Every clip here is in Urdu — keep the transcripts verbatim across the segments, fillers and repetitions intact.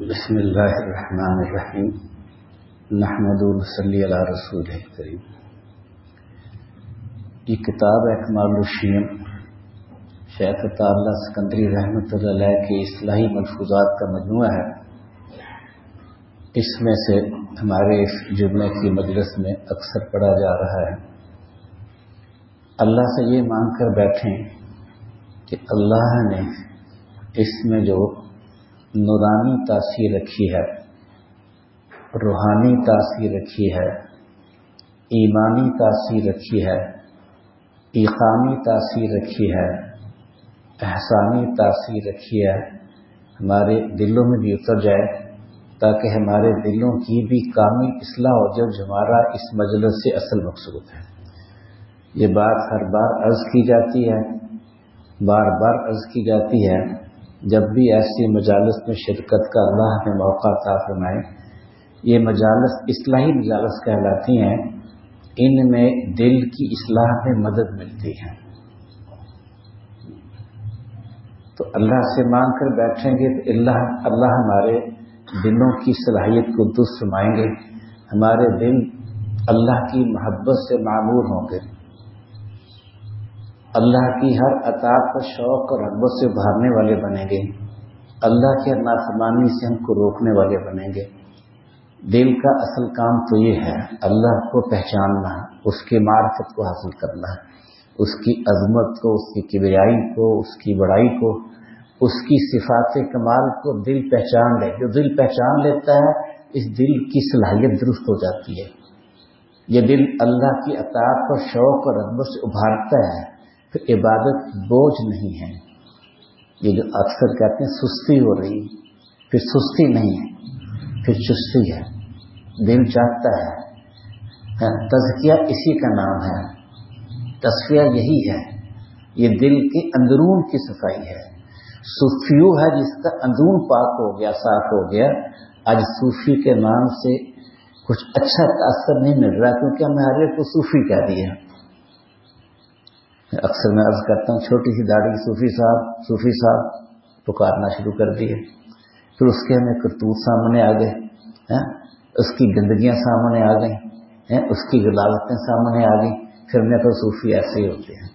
بسم اللہ الرحمن الرحیم نحمد و نصلی علی رسول کریم. یہ کتاب اکمال الشیم شیخ عطا اللہ سکندری رحمۃ اللہ علیہ کے اصلاحی ملفوظات کا مجموعہ ہے. اس میں سے ہمارے اس جمعے کی مجلس میں اکثر پڑھا جا رہا ہے. اللہ سے یہ مانگ کر بیٹھیں کہ اللہ نے اس میں جو نورانی تاثیر رکھی ہے، روحانی تاثیر رکھی ہے، ایمانی تاثیر رکھی ہے، ایقانی تاثیر رکھی ہے، احسانی تاثیر رکھی ہے، ہمارے دلوں میں بھی اتر جائے تاکہ ہمارے دلوں کی بھی کامل اصلاح ہو جائے، جو ہمارا اس مجلس سے اصل مقصود ہے. یہ بات ہر بار عرض کی جاتی ہے، بار بار عرض کی جاتی ہے. جب بھی ایسی مجالس میں شرکت کا اللہ نے موقع عطا فرمائے، یہ مجالس اصلاحی مجالس کہلاتی ہیں. ان میں دل کی اصلاح میں مدد ملتی ہے. تو اللہ سے مانگ کر بیٹھیں گے تو اللہ اللہ ہمارے دلوں کی صلاحیت کو درست فرمائیں گے. ہمارے دل اللہ کی محبت سے معمور ہوں گے، اللہ کی ہر عطا پر شوق اور رغبت سے ابھارنے والے بنیں گے، اللہ کی ہر نافرمانی سے ہم کو روکنے والے بنیں گے. دل کا اصل کام تو یہ ہے اللہ کو پہچاننا، اس کی معرفت کو حاصل کرنا، اس کی عظمت کو، اس کی کبریائی کو، اس کی بڑائی کو، اس کی صفات کمال کو دل پہچان لے. جو دل پہچان لیتا ہے اس دل کی صلاحیت درست ہو جاتی ہے. یہ دل اللہ کی عطا پر شوق اور رغبت سے ابھارتا ہے. پھر عبادت بوجھ نہیں ہے. یہ جو اکثر کہتے ہیں سستی ہو رہی، پھر سستی نہیں ہے، پھر چستی ہے. دل چاہتا ہے. تزکیہ اسی کا نام ہے، تصفیہ یہی ہے. یہ دل کے اندرون کی صفائی ہے. صوفیو ہے جس کا اندرون پاک ہو گیا، صاف ہو گیا. آج صوفی کے نام سے کچھ اچھا تاثر نہیں مل رہا، کیونکہ ہم ہر ایک کو صوفی کہہ دیا. اکثر میں عرض کرتا ہوں چھوٹی سی داڑھی صوفی صاحب صوفی صاحب پکارنا شروع کر دیے. پھر اس کے ہمیں کرتوت سامنے آ گئے، اس کی گندگیاں سامنے آ گئیں، اس کی غلاظتیں سامنے آ گئیں. پھر میں تو صوفی ایسے ہی ہوتے ہیں.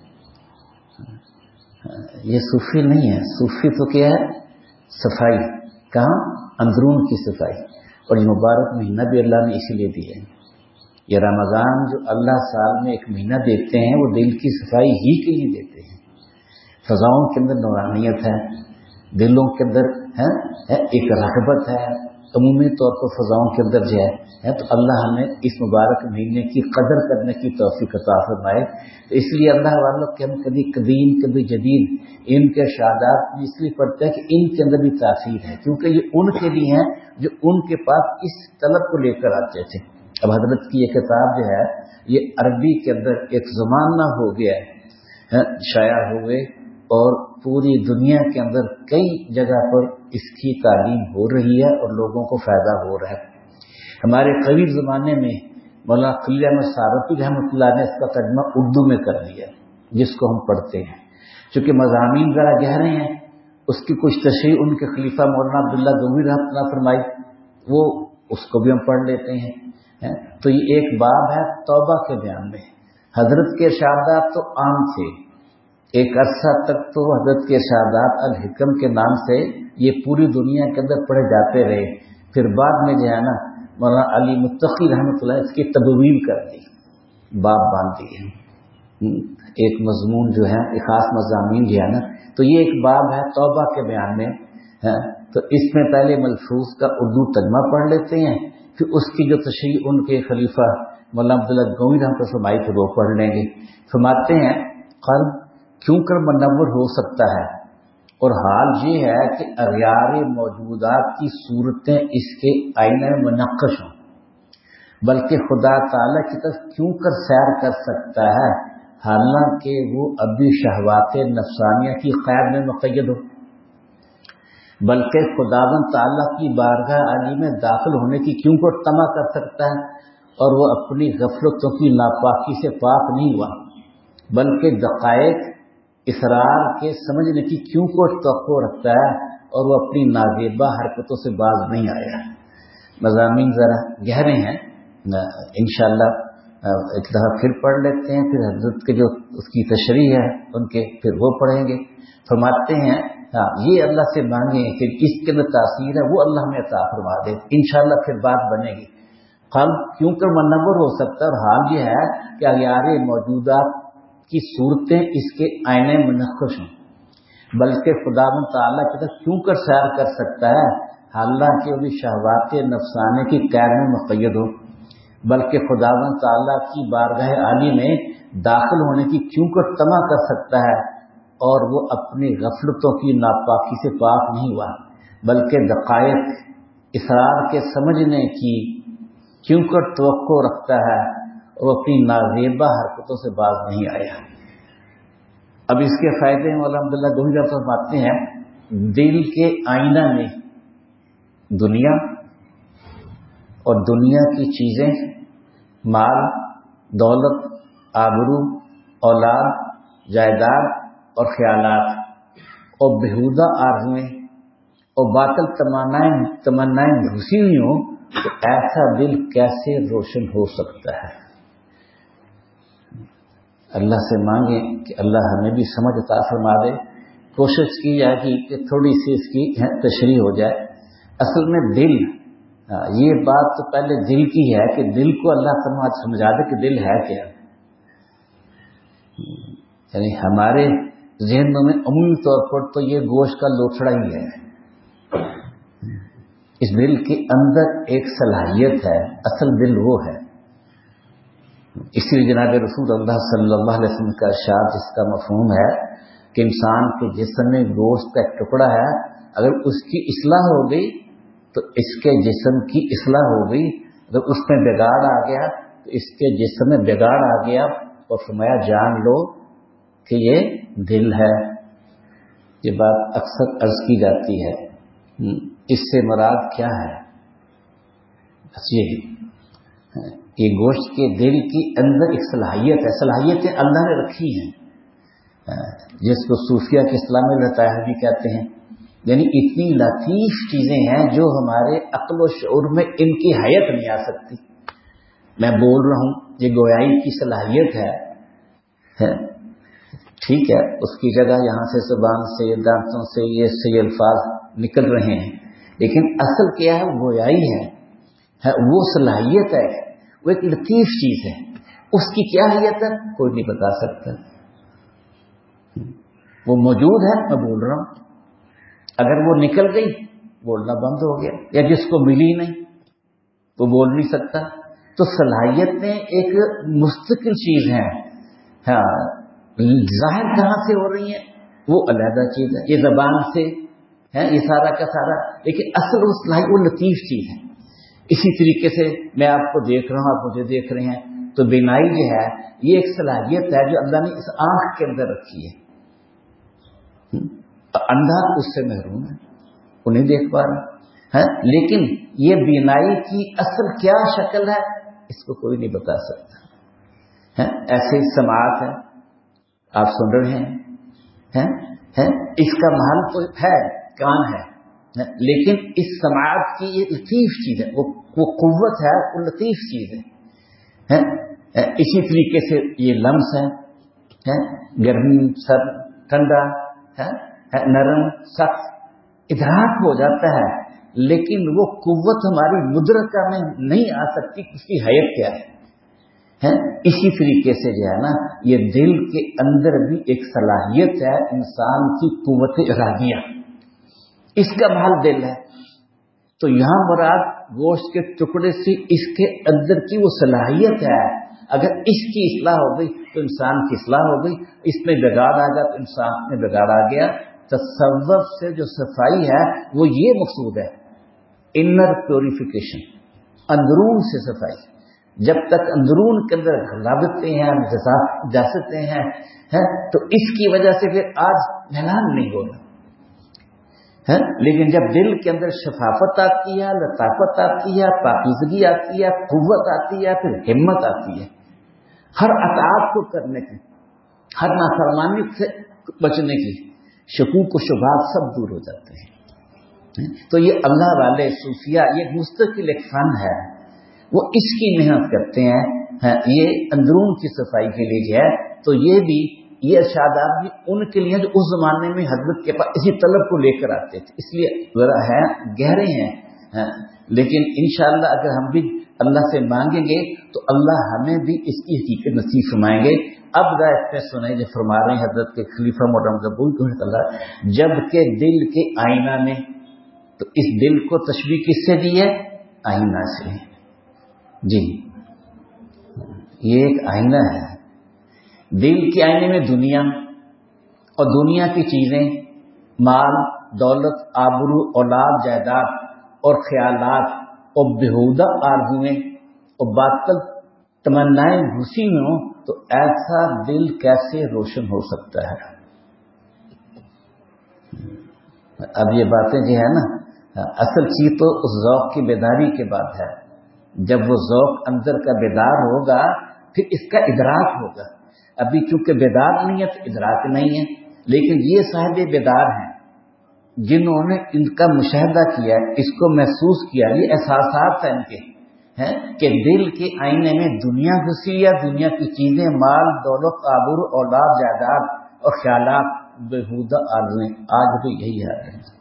یہ صوفی نہیں ہے. صوفی تو کیا ہے؟ صفائی. کہاں؟ اندرون کی صفائی. اور یہ مبارک مہینہ بھی اللہ نے اسی لیے دیا ہے. یہ رمضان جو اللہ سال میں ایک مہینہ دیتے ہیں وہ دل کی صفائی ہی کے لیے دیتے ہیں. فضاؤں کے اندر نورانیت ہے، دلوں کے اندر ہے ایک رغبت ہے. عمومی طور پر فضاؤں کے اندر جو ہے تو اللہ ہمیں اس مبارک مہینے کی قدر کرنے کی توفیق عطا فرمائے. تو اس لیے اللہ والوں کے ہم کبھی قدیم کبھی جدید ان کے شادات اس لیے پڑھتے ہیں کہ ان کے اندر بھی تاثیر ہے، کیونکہ یہ ان کے لیے ہیں جو ان کے پاس اس طلب کو لے کر آتے تھے. اب حضرت کی یہ کتاب جو ہے یہ عربی کے اندر ایک زمانہ ہو گیا ہے، شائع ہوئے، اور پوری دنیا کے اندر کئی جگہ پر اس کی تعلیم ہو رہی ہے اور لوگوں کو فائدہ ہو رہا ہے. ہمارے قریب زمانے میں مولانا خلیل احمد صارفی رحمۃ اللہ نے اس کا ترجمہ اردو میں کر دیا جس کو ہم پڑھتے ہیں. چونکہ مضامین ذرا گہرے ہیں، اس کی کچھ تشریح ان کے خلیفہ مولانا عبداللہ گنگوئی رحمۃ اللہ فرمائی، وہ اس کو بھی ہم پڑھ لیتے ہیں. تو یہ ایک باب ہے توبہ کے بیان میں. حضرت کے ارشادات تو عام تھے، ایک عرصہ تک تو حضرت کے ارشادات الحکم کے نام سے یہ پوری دنیا کے اندر پڑھے جاتے رہے. پھر بعد میں جو ہے نا مولانا علی متقی رحمۃ اللہ اس کی تبویب کر دی، باب باندھ دیے. ایک مضمون جو ہے ایک خاص مضامین جو ہے نا، تو یہ ایک باب ہے توبہ کے بیان میں. تو اس میں پہلے ملفوظ کا اردو ترجمہ پڑھ لیتے ہیں، پھر اس کی جو تشریح ان کے خلیفہ مولانا عبداللہ گنگوئی رحمۃ اللہ فرمائی تھے وہ پڑھ لیں گے. فرماتے ہیں قلب کیوں کر منور ہو سکتا ہے، اور حال یہ ہے کہ اغیار موجودات کی صورتیں اس کے آئینے میں منقش ہوں، بلکہ خدا تعالیٰ کی طرف کیوں کر سیر کر سکتا ہے حالانکہ وہ ابھی شہوات نفسانیہ کی قید میں مقید ہو، بلکہ خداوند تعالیٰ کی بارگاہ عالی میں داخل ہونے کی کیوں کو طمع کر سکتا ہے، اور وہ اپنی غفلتوں کی ناپاکی سے پاک نہیں ہوا، بلکہ دقائق اسرار کے سمجھنے کی کیوں کو توقع رکھتا ہے اور وہ اپنی نازیبہ حرکتوں سے باز نہیں آیا. مضامین ذرا گہرے ہیں، انشاءاللہ ایک دفعہ پھر پڑھ لیتے ہیں، پھر حضرت کے جو اس کی تشریح ہے ان کے پھر وہ پڑھیں گے. فرماتے ہیں ہاں یہ اللہ سے مانگیں کہ اس کے اندر تاثیر ہے وہ اللہ ہمیں عطا فرما دے، انشاءاللہ پھر بات بنے گی. قلب کیوں کر منور ہو سکتا ہے، اور حال یہ ہے کہ اغیار موجودات کی صورتیں اس کے آئینے منقش ہوں، بلکہ خدا تعالیٰ کی طرف کیوں کر سیر کر سکتا ہے حالانکہ وہ بھی شہوات نفسانے کی قید میں مقید ہو، بلکہ خداوند تعالیٰ کی بارگاہ عالی میں داخل ہونے کی کیوں کر طمع کر سکتا ہے، اور وہ اپنی غفلتوں کی ناپاکی سے پاک نہیں ہوا، بلکہ دقائق اسرار کے سمجھنے کی کیوں کر توقع رکھتا ہے، اور اپنی نازیبہ حرکتوں سے باز نہیں آیا. اب اس کے فائدے ہیں الحمدللہ دو ہزار فرماتے ہیں دل کے آئینہ میں دنیا اور دنیا کی چیزیں، مال، دولت، آبرو، اولاد، جائیداد اور خیالات اور بہودہ آرزویں اور باطل تمنائیں تمنائیں گھسی ہوئی ہوں تو ایسا دل کیسے روشن ہو سکتا ہے. اللہ سے مانگیں کہ اللہ ہمیں بھی سمجھ عطا فرما دے. کوشش کی جائے کہ تھوڑی سی اس کی تشریح ہو جائے. اصل میں دل، یہ بات تو پہلے دل کی ہے کہ دل کو اللہ تعالیٰ سمجھا دے کہ دل ہے کیا. یعنی ہمارے ذہنوں میں عمومی طور پر تو یہ گوشت کا لوتھڑا ہی ہے. اس دل کے اندر ایک صلاحیت ہے، اصل دل وہ ہے. اسی لیے جناب رسول اللہ صلی اللہ علیہ وسلم کا ارشاد جس کا مفہوم ہے کہ انسان کے جسم میں گوشت کا ایک ٹکڑا ہے، اگر اس کی اصلاح ہو گئی تو اس کے جسم کی اصلاح ہو گئی، اگر اس میں بگاڑ آ گیا تو اس کے جسم میں بگاڑ آ گیا. اور فرمایا جان لو کہ یہ دل ہے. یہ بات اکثر عرض کی جاتی ہے، اس سے مراد کیا ہے؟ بس یہی یہ گوشت کے دل کی اندر ایک صلاحیت ہے، صلاحیتیں اللہ نے رکھی ہیں جس کو صوفیہ کے اسلام میں لطائف بھی کہتے ہیں. یعنی اتنی لطیف چیزیں ہیں جو ہمارے عقل و شعور میں ان کی حیت نہیں آ سکتی. میں بول رہا ہوں یہ گویائی کی صلاحیت ہے، ٹھیک ہے، اس کی جگہ یہاں سے زبان سے دانتوں سے یہ صحیح الفاظ نکل رہے ہیں، لیکن اصل کیا ہے؟ گویائی ہے، وہ صلاحیت ہے، وہ ایک لطیف چیز ہے. اس کی کیا حیت ہے کوئی نہیں بتا سکتا. وہ موجود ہے، میں بول رہا ہوں. اگر وہ نکل گئی بولنا بند ہو گیا، یا جس کو ملی نہیں وہ بول نہیں سکتا. تو صلاحیتیں ایک مستقل چیز ہیں. ہاں ظاہر کہاں سے ہو رہی ہیں وہ علیحدہ چیز ہے، یہ زبان سے ہے یہ سارا کا سارا، لیکن اصل وہ صلاحیت وہ لطیف چیز ہے. اسی طریقے سے میں آپ کو دیکھ رہا ہوں، آپ مجھے دیکھ رہے ہیں، تو بینائی جو ہے یہ ایک صلاحیت ہے جو اللہ نے اس آنکھ کے اندر رکھی ہے. اندھا اس سے محروم ہے، وہ نہیں دیکھ پا رہا ہے، لیکن یہ بینائی کی اصل کیا شکل ہے اس کو کوئی نہیں بتا سکتا. ایسے ہی سماعت ہے، آپ سن رہے ہیں، اس کا محل تو ہے کان ہے، لیکن اس سماعت کی یہ لطیف چیز ہے، وہ قوت ہے، وہ لطیف چیز ہے. اسی طریقے سے یہ لمس ہے، گرمی، سر، ٹھنڈا، نرم، سخت ادراک ہو جاتا ہے، لیکن وہ قوت ہماری مدرکہ میں نہیں آ سکتی اس کی حیت کیا ہے. اسی طریقے سے جو ہے نا یہ دل کے اندر بھی ایک صلاحیت ہے انسان کی قوت ارادیہ، اس کا محل دل ہے. تو یہاں مراد گوشت کے ٹکڑے سے اس کے اندر کی وہ صلاحیت ہے، اگر اس کی اصلاح ہو گئی تو انسان کی اصلاح ہو گئی، اس میں بگاڑ آ گیا تو انسان میں بگاڑ آ گیا. تصوف سے جو صفائی ہے وہ یہ مقصود ہے، انر پیوریفیکیشن، اندرون سے صفائی. جب تک اندرون کے اندر غلاظتیں ہیں، نجاستیں ہیں تو اس کی وجہ سے پھر آج اعلان نہیں ہونا. لیکن جب دل کے اندر شفافت آتی ہے، لطافت آتی ہے، پاکیزگی آتی ہے، قوت آتی ہے، پھر ہمت آتی ہے ہر اطاعت کو کرنے کی، ہر نافرمانی سے بچنے کی، شکوک و شبہات سب دور ہو جاتے ہیں. تو یہ اللہ والے صوفیہ یہ مستقل ایک فن ہے، وہ اس کی محنت کرتے ہیں، یہ اندرون کی صفائی کے لیے جو ہے، تو یہ بھی یہ ارشادات بھی ان کے لیے جو اس زمانے میں حضرت کے پاس اسی طلب کو لے کر آتے تھے، اس لیے ذرا ہے گہرے ہیں، لیکن انشاءاللہ اگر ہم بھی اللہ سے مانگیں گے تو اللہ ہمیں بھی اس کی حقیقت نصیب فرمائیں گے۔ اب ذرا اس پہ سنیں جو فرما رہے ہیں حضرت کے خلیفہ مولانا قبول اللہ، جب کہ دل کے آئینہ میں، تو اس دل کو تشبیہ کس سے دی ہے؟ آئینہ سے۔ جی یہ ایک آئینہ ہے، دل کے آئینے میں دنیا اور دنیا کی چیزیں، مال، دولت، آبرو، اولاد، جائیداد اور خیالات اور بےہودہ آرزویں اور باطل تمنائیں گھسی ہوئی ہوں تو ایسا دل کیسے روشن ہو سکتا ہے؟ اب یہ باتیں جو ہے نا، اصل چیز تو اس ذوق کی بیداری کے بعد ہے، جب وہ ذوق اندر کا بیدار ہوگا پھر اس کا ادراک ہوگا۔ ابھی چونکہ بیدار نہیں ہے تو ادراک نہیں ہے، لیکن یہ صاحب بیدار ہیں جنہوں نے ان کا مشاہدہ کیا، اس کو محسوس کیا، یہ احساسات ہیں ان کے ہیں کہ دل کے آئینے میں دنیا گھسی یا دنیا کی چیزیں، مال، دولت، آبرو، اولاد، جائیداد اور خیالات، بےہودہ آرزویں۔ آج بھی یہی ہے،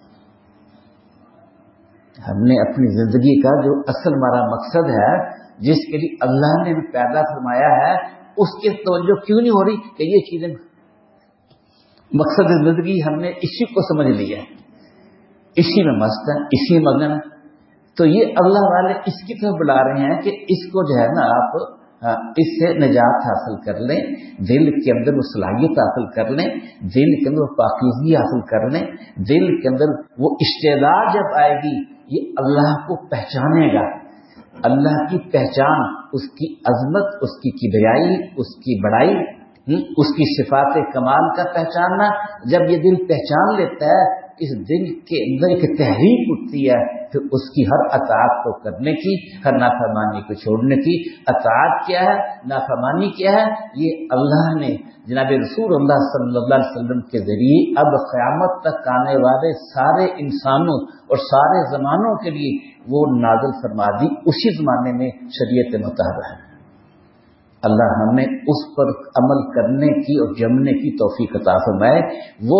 ہم نے اپنی زندگی کا جو اصل ہمارا مقصد ہے، جس کے لیے اللہ نے پیدا فرمایا ہے، اس کی توجہ کیوں نہیں ہو رہی کہ یہ چیزیں مقصد زندگی ہم نے اسی کو سمجھ لیا ہے، اسی میں مست ہے، اسی مگن ہے۔ تو یہ اللہ والے اس کی طرف بلا رہے ہیں کہ اس کو جو ہے نا آپ اس سے نجات حاصل کر لیں، دل کے اندر وہ صلاحیت حاصل کر لیں، دل کے اندر وہ پاکیزگی حاصل کر لیں، دل کے اندر وہ استعداد جب آئے گی، یہ اللہ کو پہچانے گا، اللہ کی پہچان، اس کی عظمت، اس کی کبریائی، اس کی بڑائی، اس کی صفات کمال کا پہچاننا، جب یہ دل پہچان لیتا ہے، اس دل کے اندر ایک تحریک اٹھتی ہے، پھر اس کی ہر اطاعت کو کرنے کی، ہر نافرمانی کو چھوڑنے کی۔ اطاعت کیا ہے، نافرمانی کیا ہے، یہ اللہ نے جناب رسول اللہ صلی اللہ علیہ وسلم کے ذریعے اب قیامت تک آنے والے سارے انسانوں اور سارے زمانوں کے لیے وہ نازل فرما دی، اسی زمانے میں شریعت مطالبہ ہے۔ اللہ ہمیں اس پر عمل کرنے کی اور جمنے کی توفیق عطا فرمائے۔ وہ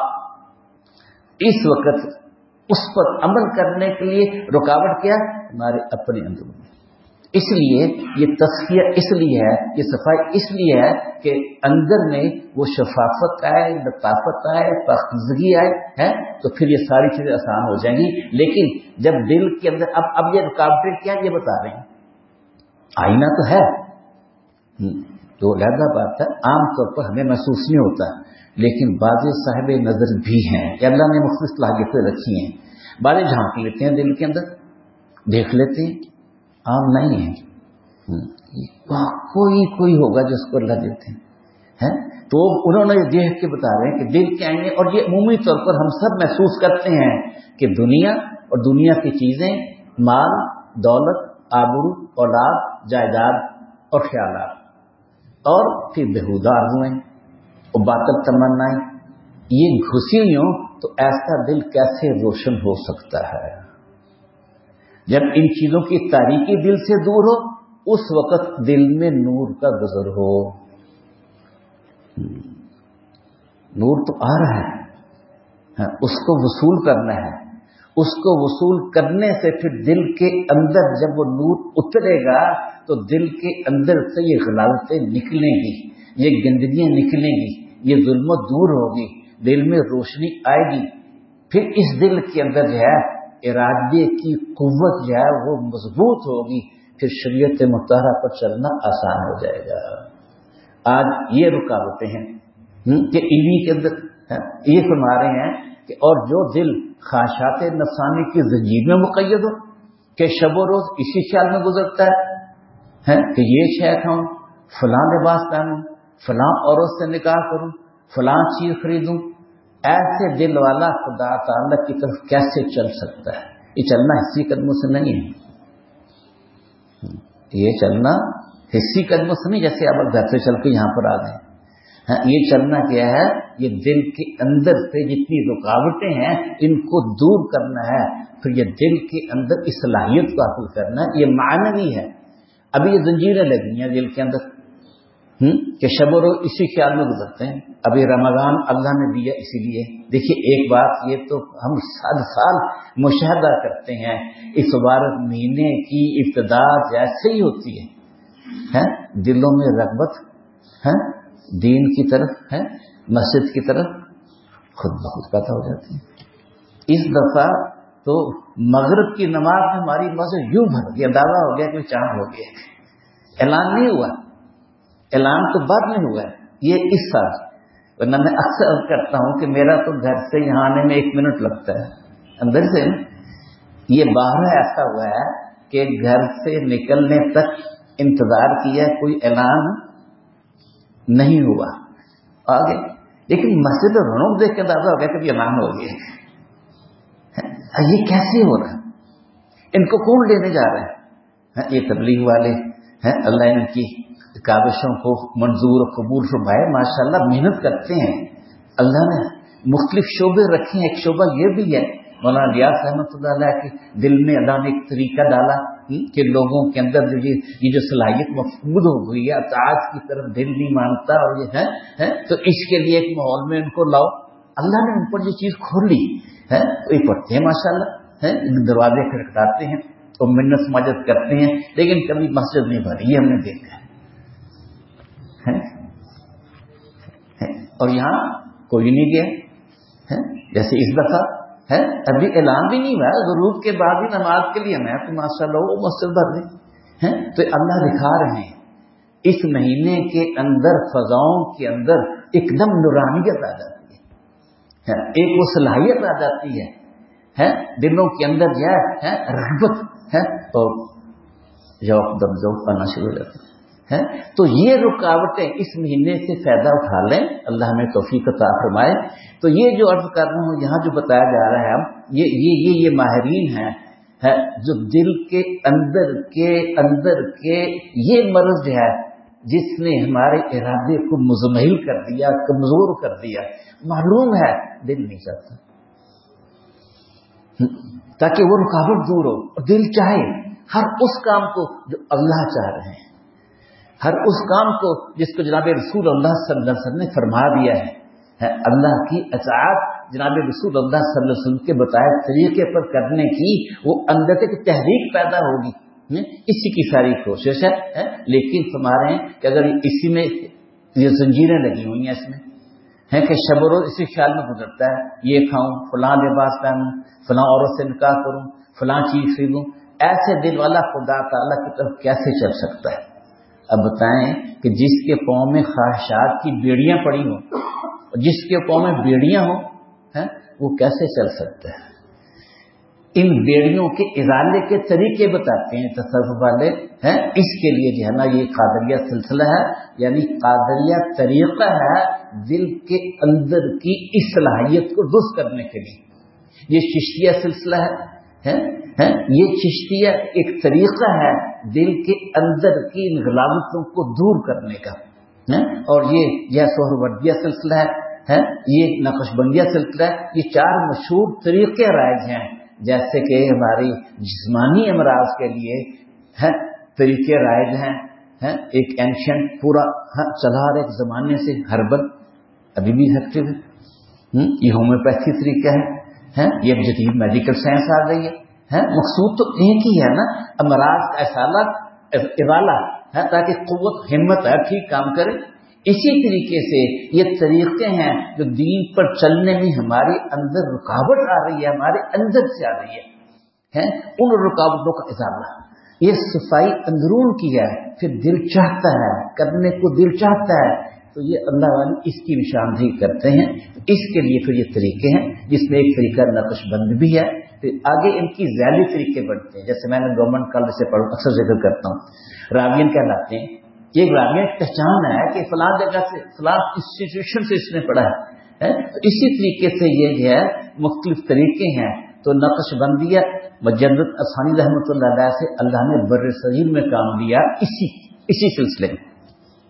اس وقت اس پر عمل کرنے کے لیے رکاوٹ کیا؟ ہمارے اپنے اندر میں۔ اس لیے یہ تصفیہ اس لیے ہے، یہ صفائی اس لیے ہے کہ اندر میں وہ شفافت آئے، لطافت آئے، پاکیزگی آئے ہے، تو پھر یہ ساری چیزیں آسان ہو جائیں گی۔ لیکن جب دل کے اندر اب اب یہ رکاوٹیں کیا یہ بتا رہے ہیں، آئینہ تو ہے، تو علیحدہ بات ہے، عام طور پر ہمیں محسوس نہیں ہوتا، لیکن بعض صاحب نظر بھی ہیں کہ اللہ نے مختلف صلاحیتیں رکھی ہیں، بعض جھانک لیتے ہیں دل کے اندر، دیکھ لیتے ہیں، عام نہیں ہے، کوئی کوئی ہوگا جس کو اللہ دیتے ہیں، تو انہوں نے یہ دیکھ کے بتا رہے ہیں کہ دل کے آئینے، اور یہ عمومی طور پر ہم سب محسوس کرتے ہیں کہ دنیا اور دنیا کی چیزیں، مال، دولت، آبرو، اولاد، جائیداد اور خیالات، اور پھر بےہودہ آرزویں اور باطل تمنائیں، یہ گھسی ہوں تو ایسا دل کیسے روشن ہو سکتا ہے؟ جب ان چیزوں کی تاریکی دل سے دور ہو، اس وقت دل میں نور کا گزر ہو۔ نور تو آ رہا ہے، اس کو وصول کرنا ہے، اس کو وصول کرنے سے پھر دل کے اندر جب وہ نور اترے گا تو دل کے اندر سے یہ غلاظتیں نکلیں گی، یہ گندگیاں نکلیں گی، یہ ظلمت دور ہوگی، دل میں روشنی آئے گی، پھر اس دل کے اندر جو ہے ارادے کی قوت جو ہے وہ مضبوط ہوگی، پھر شریعت مطہرہ پر چلنا آسان ہو جائے گا۔ آج یہ رکاوٹیں ہیں کہ انہی کے اندر یہ فرما رہے ہیں کہ اور جو دل خواہشات نفسانی کی زنجیر میں مقید ہو کہ شب و روز اسی خیال میں گزرتا ہے کہ یہ شے کھاؤں، فلاں لباس پہنوں، فلاں عورت سے نکاح کروں، فلاں چیز خریدوں، ایسے دل والا خدا تعالی کی طرف کیسے چل سکتا ہے؟ یہ چلنا حسی قدموں سے نہیں ہے، یہ چلنا حسی قدموں سے نہیں جیسے آپ گھر سے چل کے یہاں پر آ گئے، ہاں یہ چلنا کیا ہے؟ یہ دل کے اندر سے جتنی رکاوٹیں ہیں ان کو دور کرنا ہے، پھر یہ دل کے اندر اصلاحیت کو حاصل کرنا ہے، یہ معنوی ہے۔ ابھی یہ زنجیریں لگی ہیں دل کے اندر کہ شب و روز اسی خیال میں گزرتے ہیں۔ ابھی رمضان اللہ نے دیا اسی لیے۔ دیکھیے ایک بات یہ تو ہم سال سال مشاہدہ کرتے ہیں، اس مبارک مہینے کی ابتدا جیسے ہی ہوتی ہے دلوں میں رغبت ہے دین کی طرف ہے، مسجد کی طرف خود بخود پیدا ہو جاتی ہے۔ اس دفعہ تو مغرب کی نماز میں ہماری مسجد یوں بھر گیا، دعویٰ ہو گیا کہ چاند ہو گیا، اعلان نہیں ہوا، اعلان تو بعد میں ہوا ہے یہ اس سال، ورنہ میں اکثر عرض کرتا ہوں کہ میرا تو گھر سے یہاں آنے میں ایک منٹ لگتا ہے اندر سے، یہ باہر ایسا ہوا ہے کہ گھر سے نکلنے تک انتظار کیا، کوئی اعلان نہیں ہوا آگے، لیکن مسجد رونق دیکھ کے اندازہ ہو گیا کہ اعلان ہو گیا۔ یہ کیسے ہو رہا ہے؟ ان کو کون لینے جا رہا ہے؟ یہ تبلیغ والے ہیں، اللہ ان کی کاوشوں کو منظور و قبول فرمائے، ماشاءاللہ محنت کرتے ہیں، اللہ نے مختلف شعبے رکھے ہیں، ایک شعبہ یہ بھی ہے مولانا ریاض رحمۃ اللہ علیہ کے دل میں اللہ نے ایک طریقہ ڈالا کہ لوگوں کے اندر یہ جو صلاحیت مفقود ہو گئی ہے، اطاعت کی طرف دل نہیں مانتا، اور یہ ہے تو اس کے لیے ایک ماحول میں ان کو لاؤ، اللہ نے ان پر یہ چیز کھولی ہے، تو یہ پڑھتے ہیں ماشاءاللہ، دروازے کھٹکھٹاتے ہیں تو منت سماجت کرتے ہیں، لیکن کبھی مسجد نہیں بھری، یہ ہم نے دیکھا ہے، اور یہاں کوئی نہیں گیا، جیسے اس دفعہ ہے ابھی اعلان بھی نہیں ہوا، غروب کے بعد ہی نماز کے لیے میں تو ماشاءاللہ وہ مسجد بھر رہی ہے، تو اللہ دکھا رہے ہیں اس مہینے کے اندر فضاؤں کے اندر ایک دم نورانیت آ جاتی ہے، ایک وہ صلاحیت آ جاتی ہے دلوں کے اندر جو ہے رغبت ہے، اور ذوق دم ذوق آنا شروع ہو جاتا ہے۔ تو یہ رکاوٹیں اس مہینے سے فائدہ اٹھا لیں، اللہ ہمیں توفیق عطا فرمائے۔ تو یہ جو عرض کر رہا ہوں یہاں جو بتایا جا رہا ہے، یہ یہ یہ یہ ماہرین ہیں جو دل کے اندر کے اندر کے یہ مرض ہے جس نے ہمارے ارادے کو مزمحل کر دیا، کمزور کر دیا، معلوم ہے دل نہیں چاہتا، تاکہ وہ رکاوٹ دور ہو اور دل چاہے ہر اس کام کو جو اللہ چاہ رہے ہیں، ہر اس کام کو جس کو جناب رسول اللہ صلی اللہ علیہ وسلم نے فرما دیا ہے، اللہ کی اطاعت جناب رسول اللہ صلی اللہ علیہ وسلم کے بتائے طریقے پر کرنے کی وہ اندر سے تحریک پیدا ہوگی، اسی کی ساری کوشش ہے۔ لیکن تمہارے ہیں کہ اگر اسی میں یہ زنجیریں لگی ہوئی ہیں، اس میں ہے کہ شب و روز اسی خیال میں گزرتا ہے، یہ کھاؤں، فلاں لباس پہنوں، فلاں عورت سے نکاح کروں، فلاں چیز خریدوں، ایسے دل والا خدا تعالیٰ کی طرف کیسے چل سکتا ہے؟ اب بتائیں کہ جس کے پاؤں میں خواہشات کی بیڑیاں پڑی ہوں، جس کے پاؤں میں بیڑیاں ہوں، وہ کیسے چل سکتا ہے؟ ان بیڑیوں کے ازالے کے طریقے بتاتے ہیں تصوف والے ہیں، اس کے لیے جو ہے نا یہ قادریہ سلسلہ ہے، یعنی قادریہ طریقہ ہے دل کے اندر کی اصلاحیت کو درست کرنے کے لیے۔ یہ چشتیہ سلسلہ ہے، ہے یہ چشتیہ ایک طریقہ ہے دل کے اندر کی غلاوتوں کو دور کرنے کا، اور یہ یہ سہروردیہ سلسلہ ہے، یہ نقش بندیہ سلسلہ ہے۔ یہ چار مشہور طریقے رائج ہیں، جیسے کہ ہماری جسمانی امراض کے لیے ہے طریقے رائج ہیں، ایک اینشنٹ پورا چلا رہے ایک زمانے سے ہربل ابھی بھی ایکٹیو ہے، یہ ہومیوپیتھی طریقہ ہے، یہ جدید میڈیکل سائنس آ گئی ہے۔ مقصود تو ایک ہی ہے نا، امراض کا ازالہ ازالہ ہے تاکہ قوت ہمت ہے ٹھیک کام کرے۔ اسی طریقے سے یہ طریقے ہیں جو دین پر چلنے میں ہمارے اندر رکاوٹ آ رہی ہے، ہمارے اندر سے آ رہی ہے، ان رکاوٹوں کا ازالہ، یہ صفائی اندرون کی ہے، پھر دل چاہتا ہے کرنے کو، دل چاہتا ہے تو یہ اللہ والے اس کی نشاندہی کرتے ہیں۔ اس کے لیے پھر یہ طریقے ہیں، جس میں ایک طریقہ نقش بند بھی ہے، پھر آگے ان کی ذیلی طریقے بڑھتے ہیں، جیسے میں نے گورنمنٹ کالج سے پڑھ اکثر ذکر کرتا ہوں، راوین کہلاتے ہیں۔ یہ راوین پہچان ہے کہ فلاں جگہ سے فلاں انسٹیٹیوشن سے اس نے پڑھا ہے، اسی طریقے سے یہ جو ہے مختلف طریقے ہیں۔ تو نقش بندیہ مجدد اثانی رحمۃ اللہ علیہ سے اللہ نے بر صغیر میں کام لیا، اسی اسی سلسلے میں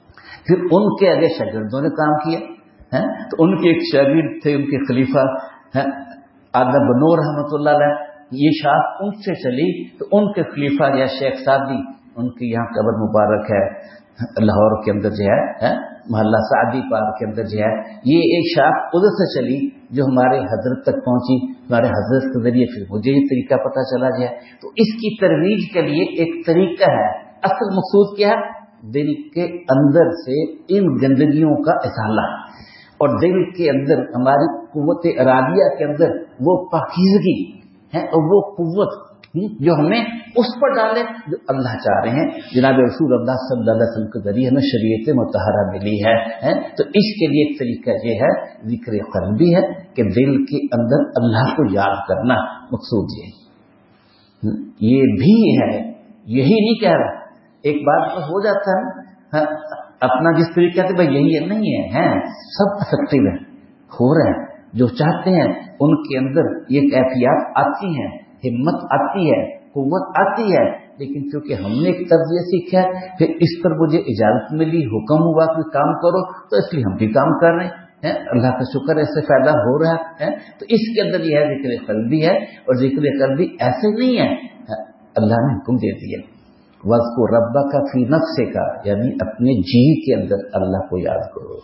پھر ان کے آگے شاگردوں نے کام کیا ہے. تو ان کے ایک شاگرد تھے، ان کے خلیفہ آغا بنو رحمۃ اللہ علیہ، یہ شاخ ان سے چلی تو ان کے خلیفہ یا شیخ سعدی، ان کی یہاں قبر مبارک ہے لاہور کے اندر جو ہے محلہ سعدی پارک کے اندر جو ہے، یہ ایک شاخ ادھر سے چلی جو ہمارے حضرت تک پہنچی. ہمارے حضرت کے ذریعے پھر مجھے یہ طریقہ پتہ چلا گیا. تو اس کی ترویج کے لیے ایک طریقہ ہے. اصل مقصود کیا ہے؟ دل کے اندر سے ان گندگیوں کا ازالہ، اور دل کے اندر ہماری قوت ارادیہ کے اندر وہ پاکیزگی ہے اور وہ قوت جو ہمیں اس پر ڈالے جو اللہ چاہ رہے ہیں. جناب رسول اللہ صلی اللہ علیہ وسلم کے ذریعے ہمیں شریعت مطہرہ ملی ہے. تو اس کے لیے ایک طریقہ یہ ہے ذکر قلبی ہے کہ دل کے اندر اللہ کو یاد کرنا. مقصود یہ یہ بھی ہے، یہی نہیں کہہ رہا. ایک بات ہو جاتا ہے اپنا جس طریقہ سے بھائی یہی ہے، نہیں ہے، سب افیکٹو ہے، ہو رہا ہے. جو چاہتے ہیں ان کے اندر یہ کیفیات آتی ہیں، ہمت آتی ہے، قوت آتی ہے. لیکن چونکہ ہم نے ایک طرز یہ سیکھا ہے، پھر اس پر مجھے اجازت ملی، حکم ہوا کہ کام کرو، تو اس لیے ہم بھی کام کر رہے ہیں. اللہ کا شکر ہے، اس سے فائدہ ہو رہا ہے. تو اس کے اندر یہ ہے ذکر قلبی ہے. اور ذکر قلبی ایسے نہیں ہے، اللہ نے حکم دے دیا وَاذْكُرْ رَبَّكَ فِي نَفْسِكَ، یعنی اپنے جی کے اندر اللہ کو یاد کرو.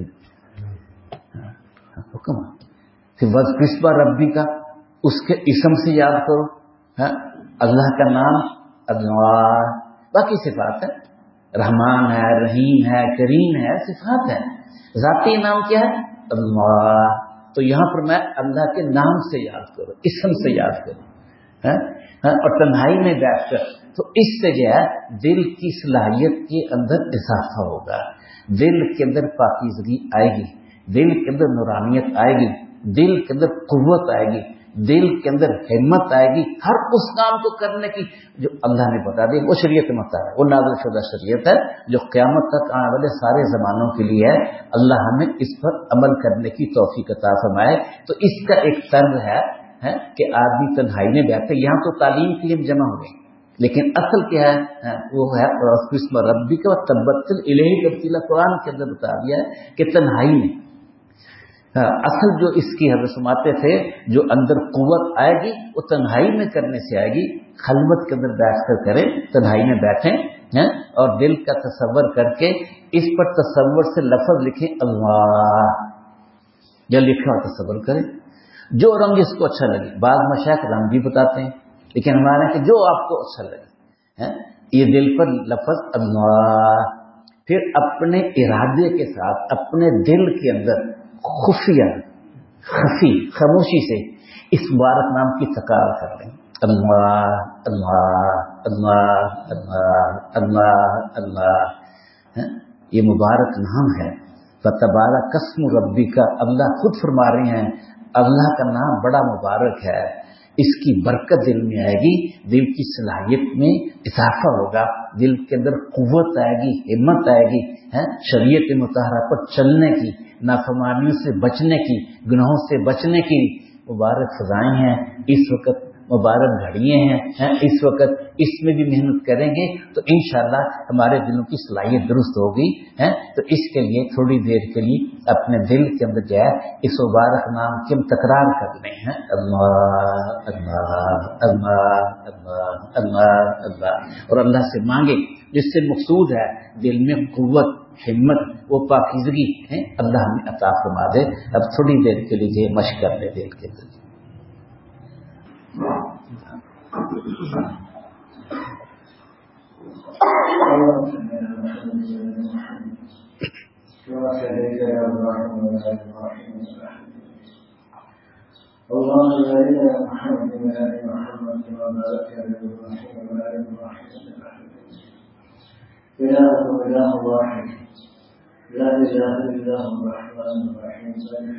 حکم. پھر وَاذْكُرْ اسْمَ رَبِّكَ، اس کے اسم سے یاد کرو. اللہ کا نام اللہ، باقی صفات ہے، رحمان ہے، رحیم ہے، کریم ہے، صفات ہے. ذاتی نام کیا ہے؟ اللہ. تو یہاں پر میں اللہ کے نام سے یاد کرو، اسم سے یاد کرو، اور تنہائی میں بیٹھ کر. تو اس سے جو ہے دل کی صلاحیت کے اندر اضافہ ہوگا، دل کے اندر پاکیزگی آئے گی، دل کے اندر نورانیت آئے گی، دل کے اندر قوت آئے گی، دل کے اندر ہمت آئے گی ہر اس کام کو کرنے کی جو اللہ نے بتا دی. وہ شریعت مطلب ہے، وہ نازل شدہ شریعت ہے جو قیامت تک آنے والے سارے زمانوں کے لیے ہے. اللہ ہمیں اس پر عمل کرنے کی توفیق عطا فرمائے. تو اس کا ایک طرز ہے کہ آدمی تنہائی میں بیٹھے. یہاں تو تعلیم کے لیے جمع ہوئے، لیکن اصل کیا ہے؟ وہ ہے اسم ربی کا تبتل الہی تبتیلا. قرآن کے اندر بتا دیا ہے کہ تنہائی میں اصل جو اس کی حضرت سماتے تھے، جو اندر قوت آئے گی وہ تنہائی میں کرنے سے آئے گی. خلوت کے اندر بیٹھ کر کریں، تنہائی میں بیٹھیں اور دل کا تصور کر کے اس پر تصور سے لفظ لکھیں اللہ، یا لکھا تصور کریں جو رنگ اس کو اچھا لگے. بعض مشائخ رنگ بھی بتاتے ہیں، لیکن ہمارے کہ جو آپ کو اچھا لگے یہ دل پر لفظ اللہ. پھر اپنے ارادے کے ساتھ اپنے دل کے اندر خفیہ خفی خاموشی سے اس مبارک نام کی تکرار کر لیں. اللہ اللہ اللہ اللہ اللہ اللہ. یہ مبارک نام ہے. فتبارک اسم ربک کا اللہ خود فرما رہے ہیں اللہ کا نام بڑا مبارک ہے. اس کی برکت دل میں آئے گی، دل کی صلاحیت میں اضافہ ہوگا، دل کے اندر قوت آئے گی، ہمت آئے گی شریعت مطہرہ پر چلنے کی، نافرمانیوں سے بچنے کی، گناہوں سے بچنے کی. مبارک فضائیں ہیں اس وقت، مبارک گھڑیے ہیں اس وقت. اس میں بھی محنت کریں گے تو انشاءاللہ ہمارے دلوں کی صلاحیت درست ہوگی. تو اس کے لیے تھوڑی دیر کے لیے اپنے دل کے اندر جو ہے اس مبارک نام کی ہم تکرار کرنے ہیں. اللہ اللہ اللہ اللہ اللہ اللہ. اور اللہ سے مانگے جس سے مقصود ہے دل میں قوت، ہمت، وہ پاکیزگی ہے اللہ ہمیں عطا فرما دے. اب تھوڑی دیر کے لیے مشق کر لے دل کے اندر. اللهم بارك على محمد وعلى ال محمد كما باركت على ابراهيم وعلى ال ابراهيم إله إله واحد لا إله إلا هو الرحمن الرحيم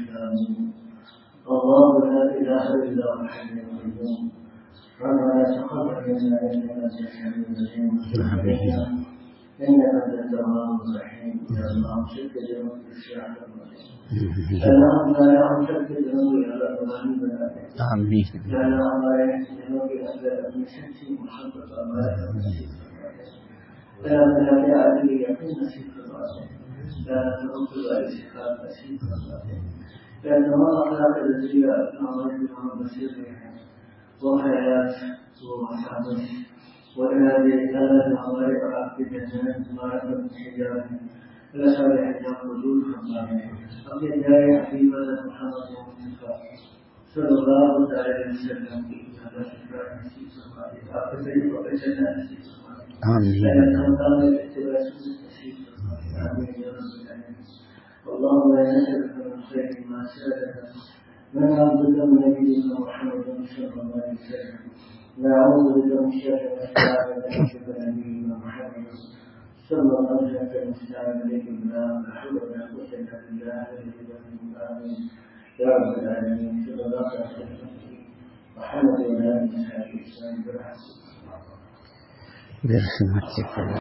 الله لا إله إلا هو الحي القيوم ربنا تقبل منا إنك أنت السميع العليم إنك أنت التواب الرحيم يا الله شك جنوب الشيعة اللهم لا شك جنوب على ظالمنا آمين يا الله جنوب أسباب من شك محبة الله لا لا يعلم يقين في القرآن لا تنقل أي صفات أسيطة لأن ما أخلاق الذي أمر بهم بصيرها وحياة ومحبة وإنادي أنا لغير أعبد الجنة معرفة الحجاب لا شارع حجاب وجود خمسة أقل جاي حبيبة محمد ومصطفى صلى الله عليه وسلم هذا شفاء نسيب صفاتي أقل سيد وقشنا نسيب صفاتي لأن خمطان الاتباع نسيب صفاتي آمين يا رب العالمين اللهم لا نسألك من خير ما سألك من عبدك من نبيك محمد صلى الله عليه وسلم نعوذ بك من شر ما استعاذ بك نبينا محمد صلى الله عليه وسلم مستعان عليك بالله لا حول ولا قوة إلا بالله آمين يا رب العالمين صلى الله عليه وسلم محمد وعلى آله وصحبه وسلم برحمتك